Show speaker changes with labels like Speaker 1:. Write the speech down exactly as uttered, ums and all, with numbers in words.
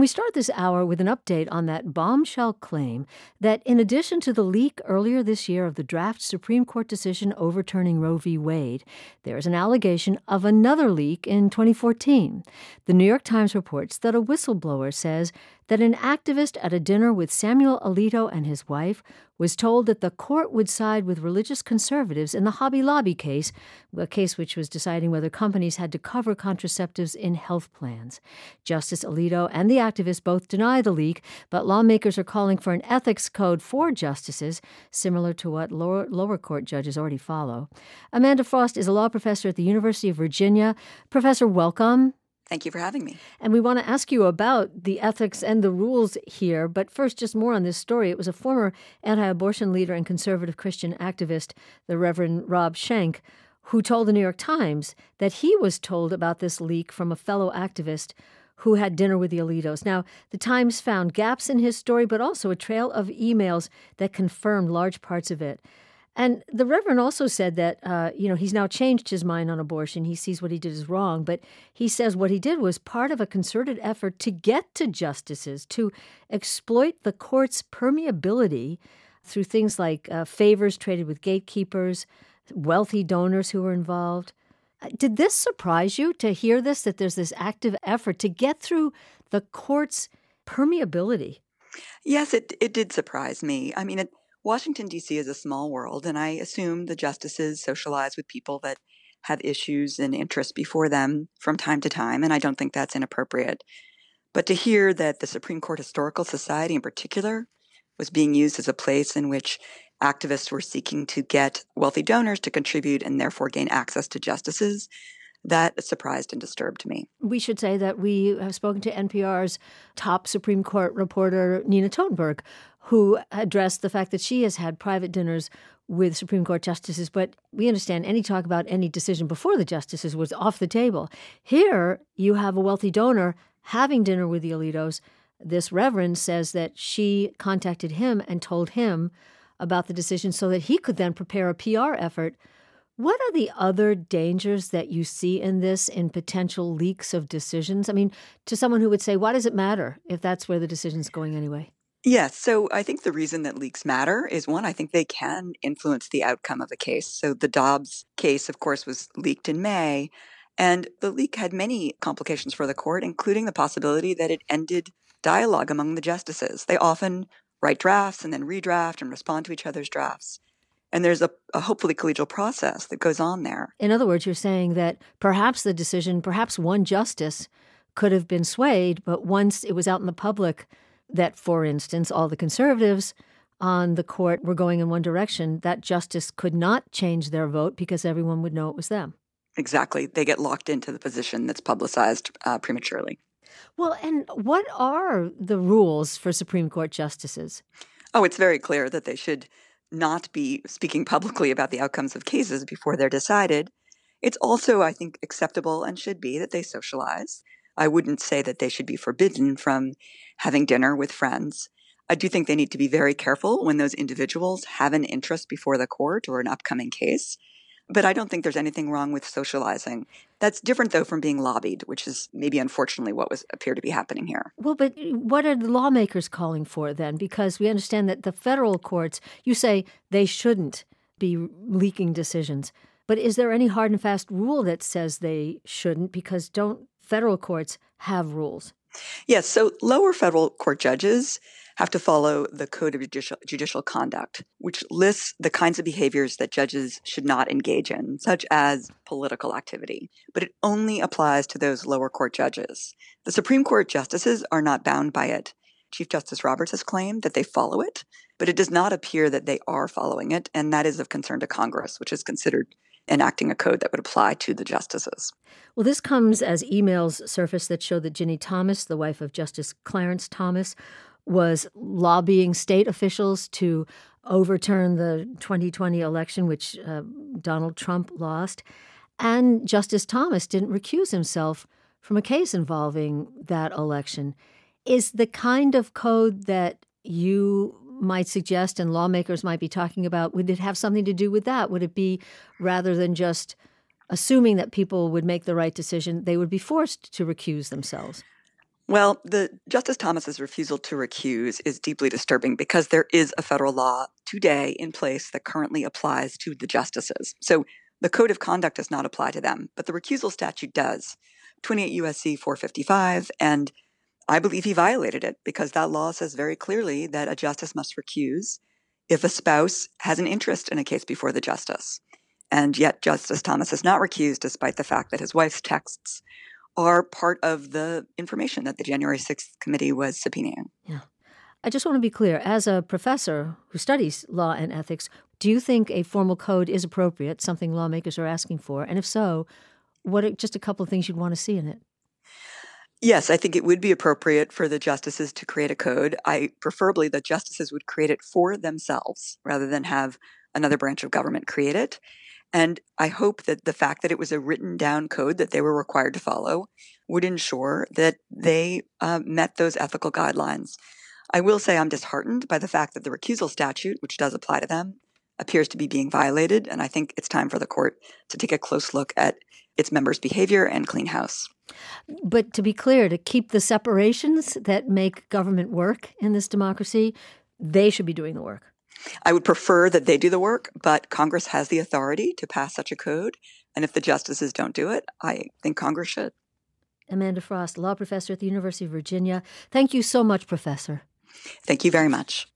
Speaker 1: we start this hour with an update on that bombshell claim that in addition to the leak earlier this year of the draft Supreme Court decision overturning Roe v. Wade, there is an allegation of another leak in twenty fourteen. The New York Times reports that a whistleblower says that an activist at a dinner with Samuel Alito and his wife was told that the court would side with religious conservatives in the Hobby Lobby case, a case which was deciding whether companies had to cover contraceptives in health plans. Justice Alito and the activist both deny the leak, but lawmakers are calling for an ethics code for justices, similar to what lower, lower court judges already follow. Amanda Frost is a law professor at the University of Virginia. Professor, welcome.
Speaker 2: Thank you for having me.
Speaker 1: And we want to ask you about the ethics and the rules here. But first, just more on this story. It was a former anti-abortion leader and conservative Christian activist, the Reverend Rob Schenck, who told the New York Times that he was told about this leak from a fellow activist who had dinner with the Alitos. Now, the Times found gaps in his story, but also a trail of emails that confirmed large parts of it. And the Reverend also said that, uh, you know, he's now changed his mind on abortion. He sees what he did is wrong. But he says what he did was part of a concerted effort to get to justices, to exploit the court's permeability through things like uh, favors traded with gatekeepers, wealthy donors who were involved. Uh, did this surprise you to hear this, that there's this active effort to get through the court's permeability?
Speaker 2: Yes, it, it did surprise me. I mean, it Washington, D C is a small world, and I assume the justices socialize with people that have issues and interests before them from time to time, and I don't think that's inappropriate. But to hear that the Supreme Court Historical Society in particular was being used as a place in which activists were seeking to get wealthy donors to contribute and therefore gain access to justices, that surprised and disturbed me.
Speaker 1: We should say that we have spoken to N P R's top Supreme Court reporter, Nina Totenberg, who addressed the fact that she has had private dinners with Supreme Court justices, but we understand any talk about any decision before the justices was off the table. Here, you have a wealthy donor having dinner with the Alitos. This reverend says that she contacted him and told him about the decision so that he could then prepare a P R effort. What are the other dangers that you see in this, in potential leaks of decisions? I mean, to someone who would say, why does it matter if that's where the decision's going anyway?
Speaker 2: Yes. So I think the reason that leaks matter is, one, I think they can influence the outcome of a case. So the Dobbs case, of course, was leaked in May, and the leak had many complications for the court, including the possibility that it ended dialogue among the justices. They often write drafts and then redraft and respond to each other's drafts. And there's a, a hopefully collegial process that goes on there.
Speaker 1: In other words, you're saying that perhaps the decision, perhaps one justice could have been swayed, but once it was out in the public that, for instance, all the conservatives on the court were going in one direction, that justice could not change their vote because everyone would know it was them.
Speaker 2: Exactly. They get locked into the position that's publicized uh, prematurely.
Speaker 1: Well, and what are the rules for Supreme Court justices?
Speaker 2: Oh, it's very clear that they should not be speaking publicly about the outcomes of cases before they're decided. It's also, I think, acceptable and should be that they socialize. I wouldn't say that they should be forbidden from having dinner with friends. I do think they need to be very careful when those individuals have an interest before the court or an upcoming case. But I don't think there's anything wrong with socializing. That's different, though, from being lobbied, which is maybe unfortunately what was appeared to be happening here.
Speaker 1: Well, but what are the lawmakers calling for then? Because we understand that the federal courts, you say they shouldn't be leaking decisions. But is there any hard and fast rule that says they shouldn't? Because don't federal courts have rules?
Speaker 2: Yes. So lower federal court judges have to follow the Code of Judicial, Judicial Conduct, which lists the kinds of behaviors that judges should not engage in, such as political activity. But it only applies to those lower court judges. The Supreme Court justices are not bound by it. Chief Justice Roberts has claimed that they follow it, but it does not appear that they are following it, and that is of concern to Congress, which is considered enacting a code that would apply to the justices.
Speaker 1: Well, this comes as emails surfaced that show that Ginny Thomas, the wife of Justice Clarence Thomas, was lobbying state officials to overturn the twenty twenty election, which uh, Donald Trump lost. And Justice Thomas didn't recuse himself from a case involving that election. Is the kind of code that you might suggest and lawmakers might be talking about, would it have something to do with that? Would it be, rather than just assuming that people would make the right decision, they would be forced to recuse themselves?
Speaker 2: Well, the Justice Thomas's refusal to recuse is deeply disturbing because there is a federal law today in place that currently applies to the justices. So the code of conduct does not apply to them, but the recusal statute does, twenty-eight U S C four fifty-five, and I believe he violated it because that law says very clearly that a justice must recuse if a spouse has an interest in a case before the justice. And yet Justice Thomas is not recused despite the fact that his wife's texts are part of the information that the January sixth committee was subpoenaing.
Speaker 1: Yeah. I just want to be clear. As a professor who studies law and ethics, do you think a formal code is appropriate, something lawmakers are asking for? And if so, what are just a couple of things you'd want to see in it?
Speaker 2: Yes, I think it would be appropriate for the justices to create a code. I preferably the justices would create it for themselves rather than have another branch of government create it. And I hope that the fact that it was a written down code that they were required to follow would ensure that they uh, met those ethical guidelines. I will say I'm disheartened by the fact that the recusal statute, which does apply to them, appears to be being violated. And I think it's time for the court to take a close look at its members' behavior and clean house.
Speaker 1: But to be clear, to keep the separations that make government work in this democracy, they should be doing the work.
Speaker 2: I would prefer that they do the work, but Congress has the authority to pass such a code. And if the justices don't do it, I think Congress should.
Speaker 1: Amanda Frost, law professor at the University of Virginia. Thank you so much, Professor.
Speaker 2: Thank you very much.